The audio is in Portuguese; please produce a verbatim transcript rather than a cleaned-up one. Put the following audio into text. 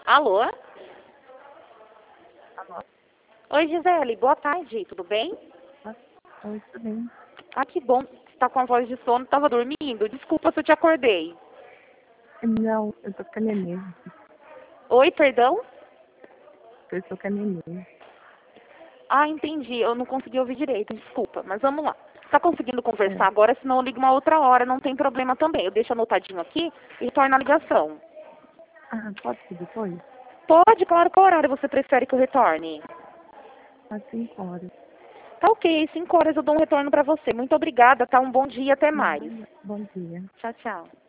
Alô? Alô? Oi, Gisele, boa tarde, tudo bem? Oi, tudo bem? Ah, que bom, você tá com a voz de sono, tava dormindo. Desculpa se eu te acordei. Não, eu tô com a neném. Oi, perdão? Eu tô com a neném. Ah, entendi, eu não consegui ouvir direito, desculpa, mas vamos lá. Tá conseguindo conversar É. agora, senão eu ligo uma outra hora, não tem problema também. Eu deixo anotadinho aqui e retorno a ligação. Ah, pode ser depois? Pode, claro, qual horário você prefere que eu retorne? Às cinco horas. Tá ok, cinco horas eu dou um retorno pra você. Muito obrigada, tá? Um bom dia, até mais. Bom dia. Tchau, tchau.